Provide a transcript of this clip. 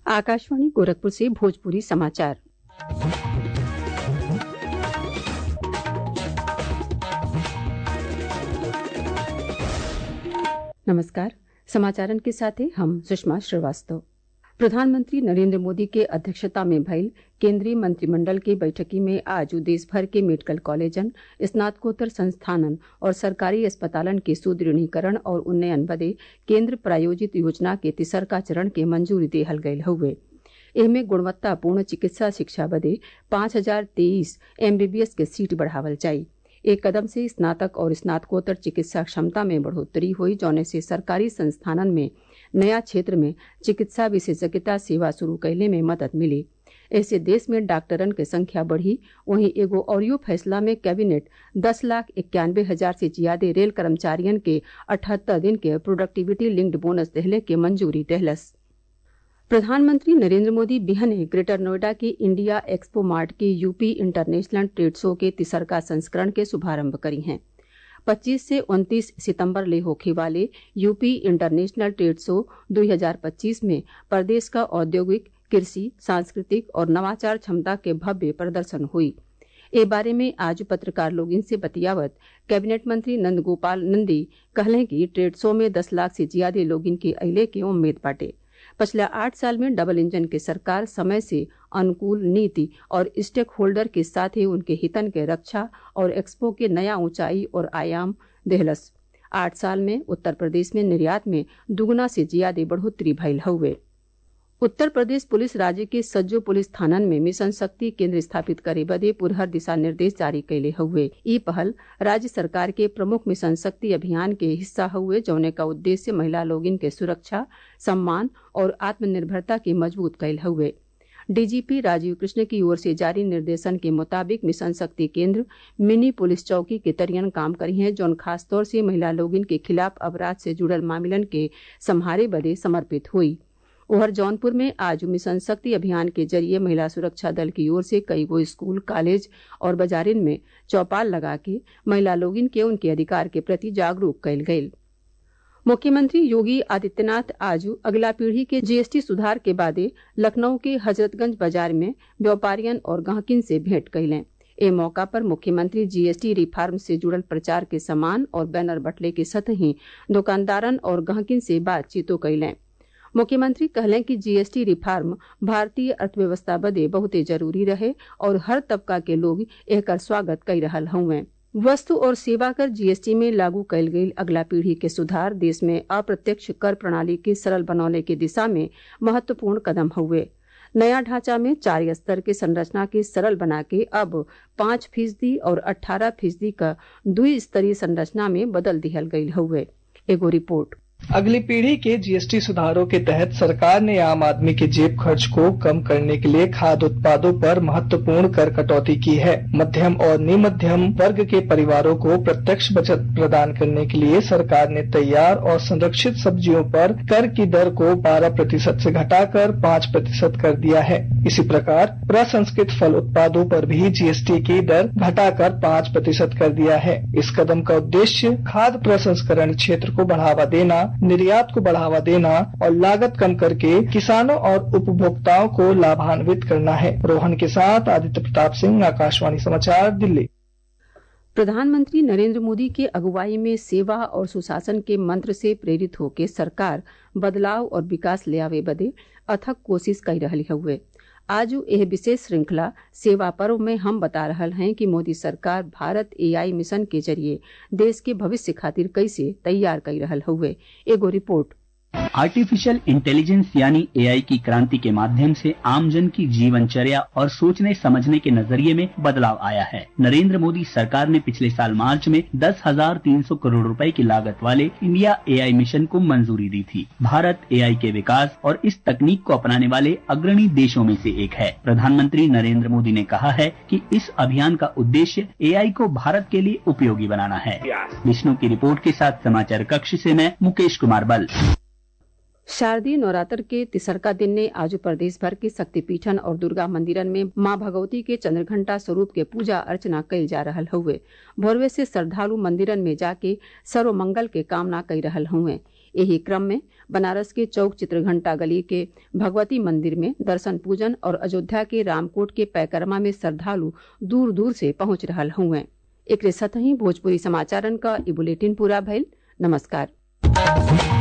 आकाशवाणी गोरखपुर से भोजपुरी समाचार। नमस्कार। समाचारन के साथ हम सुषमा श्रीवास्तव। प्रधानमंत्री नरेंद्र मोदी के अध्यक्षता में भइल केंद्रीय मंत्रिमंडल के बैठकी में आज देश भर के मेडिकल कॉलेजन, स्नातकोत्तर संस्थानन और सरकारी अस्पतालन के सुदृढ़ीकरण और उन्नयन बदे केंद्र प्रायोजित योजना के तिसरका चरण के मंजूरी देहल गयल हउवे। एहमे गुणवत्तापूर्ण चिकित्सा शिक्षा बदे 5023 MBBS के सीट बढ़ावल जाई। एक कदम से स्नातक और स्नातकोत्तर चिकित्सा क्षमता में बढ़ोतरी हुई, जौने से सरकारी संस्थानन में नया क्षेत्र में चिकित्सा विशेषज्ञता सेवा शुरू कैले में मदद मिली। ऐसे देश में डॉक्टरन के संख्या बढ़ी। वहीं एगो औरियो फैसला में कैबिनेट 10,91,000 से ज्यादा रेल कर्मचारियन के 78 दिन के प्रोडक्टिविटी लिंक्ड बोनस देहले के मंजूरी देहलस। प्रधानमंत्री नरेंद्र मोदी बिहने ग्रेटर नोएडा के इंडिया एक्सपो मार्ट के यूपी इंटरनेशनल ट्रेड शो के तिसरका संस्करण के शुभारंभ करी हैं। 25 से 29 सितंबर ले होखे वाले यूपी इंटरनेशनल ट्रेड शो 2025 में प्रदेश का औद्योगिक, कृषि, सांस्कृतिक और नवाचार क्षमता के भव्य प्रदर्शन हुई। ए बारे में आज पत्रकार लोगिन से बतियावत कैबिनेट मंत्री नंद गोपाल नंदी कहलें कि ट्रेड शो में 10 लाख से ज्यादा लोगिन के अइले के उम्मीद बाटे। पिछला 8 साल में डबल इंजन के सरकार समय से अनुकूल नीति और स्टेक होल्डर के साथ ही उनके हितन के रक्षा और एक्सपो के नया ऊंचाई और आयाम देहलस। 8 साल में उत्तर प्रदेश में निर्यात में दुगुना से ज्यादा बढ़ोतरी भइल हउवे। उत्तर प्रदेश पुलिस राज्य के सज्जो पुलिस थानन में मिशन शक्ति केंद्र स्थापित करे बदे पुरहर दिशा निर्देश जारी कैले हउवे। ई पहल राज्य सरकार के प्रमुख मिशन शक्ति अभियान के हिस्सा हउवे, जौने का उद्देश्य महिला लोगिन के सुरक्षा, सम्मान और आत्मनिर्भरता के मजबूत कैल हउवे। डीजीपी राजीव कृष्ण की ओर से जारी निर्देशन के मुताबिक मिशन शक्ति केंद्र मिनी पुलिस चौकी के तरियन काम करी हैं, जौन खासतौर से महिला लोगिन के खिलाफ अपराध से जुड़ल मामलन के सम्हारे बदे समर्पित हुई। उधर जौनपुर में आज मिशन शक्ति अभियान के जरिए महिला सुरक्षा दल की ओर से कई गो स्कूल, कॉलेज और बाजारिन में चौपाल लगा के महिला लोगिन के उनके अधिकार के प्रति जागरूक कैल गयी। मुख्यमंत्री योगी आदित्यनाथ आज अगला पीढ़ी के जीएसटी सुधार के बादे लखनऊ के हजरतगंज बाजार में व्यापारियन और गहकिन से भेंट कैलें। ए मौका पर मुख्यमंत्री जीएसटी रिफॉर्म से जुड़ल प्रचार के सामान और बैनर बटले के सतही दुकानदारन और गहकिन से बातचीतो कैलें। मुख्यमंत्री कहलें कि जीएसटी रिफॉर्म भारतीय अर्थव्यवस्था बदे बहुते जरूरी रहे और हर तबका के लोग एकर स्वागत कर रहल हउवे। वस्तु और सेवा कर जीएसटी में लागू कैल गई अगला पीढ़ी के सुधार देश में अप्रत्यक्ष कर प्रणाली के सरल बनौले के दिशा में महत्वपूर्ण कदम हुए। नया ढांचा में 4 स्तर के संरचना के सरल बना के अब 5% और 18% का 2 स्तरीय संरचना में बदल दिहल गई हुए। एगो रिपोर्ट। अगली पीढ़ी के जीएसटी सुधारों के तहत सरकार ने आम आदमी के जेब खर्च को कम करने के लिए खाद्य उत्पादों पर महत्वपूर्ण कर कटौती की है। मध्यम और निमध्यम वर्ग के परिवारों को प्रत्यक्ष बचत प्रदान करने के लिए सरकार ने तैयार और संरक्षित सब्जियों पर कर की दर को 12% से घटाकर 5% कर दिया है। इसी प्रकार प्रसंस्कृत फल उत्पादों पर भी जीएसटी की दर घटाकर 5% कर दिया है। इस कदम का उद्देश्य खाद्य प्रसंस्करण क्षेत्र को बढ़ावा देना, निर्यात को बढ़ावा देना और लागत कम करके किसानों और उपभोक्ताओं को लाभान्वित करना है। रोहन के साथ आदित्य प्रताप सिंह, आकाशवाणी समाचार, दिल्ली। प्रधानमंत्री नरेंद्र मोदी के अगुवाई में सेवा और सुशासन के मंत्र से प्रेरित होकर सरकार बदलाव और विकास ले आवे बदे अथक कोशिश कर रही हुए। आज यह विशेष श्रृंखला सेवा पर्व में हम बता रहल हैं कि मोदी सरकार भारत AI मिशन के जरिए देश के भविष्य खातिर कैसे तैयार कर रहल हुए। एगो रिपोर्ट। आर्टिफिशियल इंटेलिजेंस यानी AI की क्रांति के माध्यम से आमजन की जीवनचर्या और सोचने समझने के नजरिए में बदलाव आया है। नरेंद्र मोदी सरकार ने पिछले साल मार्च में 10,300 करोड़ रुपए की लागत वाले इंडिया AI मिशन को मंजूरी दी थी। भारत AI के विकास और इस तकनीक को अपनाने वाले अग्रणी देशों में से एक है। प्रधानमंत्री नरेंद्र मोदी ने कहा है कि इस अभियान का उद्देश्य AI को भारत के लिए उपयोगी बनाना है। विष्णु की रिपोर्ट के साथ समाचार कक्ष से मैं मुकेश कुमार बल। शारदीय नवरात्र के तिसरका दिन ने आज प्रदेश भर के शक्तिपीठन और दुर्गा मंदिरन में मां भगवती के चंद्रघंटा स्वरूप के पूजा अर्चना कइल जा रहल हुए। भोरवे से श्रद्धालु मंदिरन में जाके सर्व मंगल के कामना कर रहल हुए। यही क्रम में बनारस के चौक चित्रघंटा गली के भगवती मंदिर में दर्शन पूजन और अयोध्या के रामकोट के पैकरमा में श्रद्धालु दूर दूर से पहुंच रहल हुए। एक साथ ही भोजपुरी समाचारन का ई बुलेटिन पूरा भइल। नमस्कार।